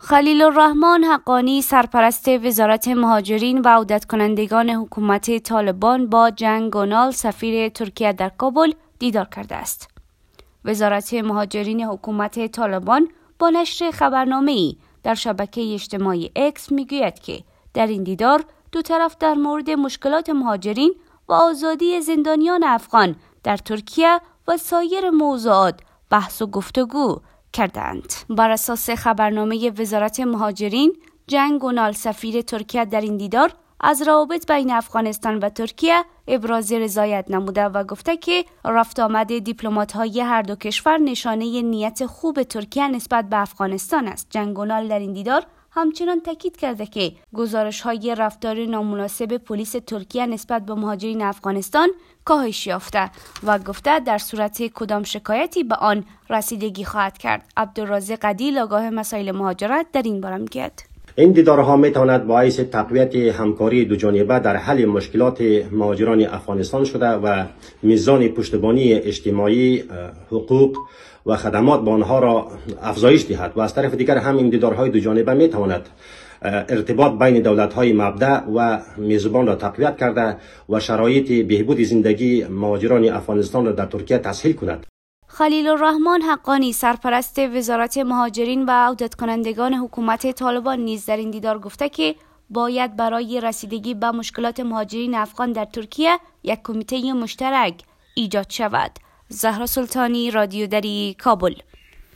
خلیل الرحمن حقانی سرپرست وزارت مهاجرین و عودت کنندگان حکومت طالبان با جنگ گونال سفیر ترکیه در کابل دیدار کرده است. وزارت مهاجرین حکومت طالبان با نشر خبرنامه‌ای در شبکه اجتماعی اکس میگوید که در این دیدار دو طرف در مورد مشکلات مهاجرین و آزادی زندانیان افغان در ترکیه و سایر موضوعات بحث و گفتگو کردند. بر اساس خبرنامه وزارت مهاجرین، جنگ گونال سفیر ترکیه در این دیدار از روابط بین افغانستان و ترکیه ابراز رضایت نموده و گفته که رفت آمد دیپلمات‌های هر دو کشور نشانه نیت خوب ترکیه نسبت به افغانستان است. جنگ گونال در این دیدار همچنان تاکید کرده که گزارش‌های رفتار نامناسب پلیس ترکیه نسبت به مهاجرین افغانستان کاهش یافته و گفته در صورت کدام شکایتی به آن رسیدگی خواهد کرد. عبدالرازق عدیل آگاه مسائل مهاجرت در این باره میگوید: این دیدارها میتواند باعث تقویت همکاری دوجانبه در حل مشکلات مهاجران افغانستان شده و میزان پشتیبانی اجتماعی، حقوق و خدمات به آنها را افزایش دهد و از طرف دیگر هم این دیدارهای دوجانبه میتواند ارتباط بین دولت‌های مبدأ و میزبان را تقویت کرده و شرایط بهبود زندگی مهاجران افغانستان را در ترکیه تسهیل کند. خلیل الرحمن حقانی سرپرست وزارت مهاجرین و عودت کنندگان حکومت طالبان نیز در این دیدار گفته که باید برای رسیدگی به مشکلات مهاجرین افغان در ترکیه یک کمیته مشترک ایجاد شود. زهرا سلطانی، رادیو دری، کابل.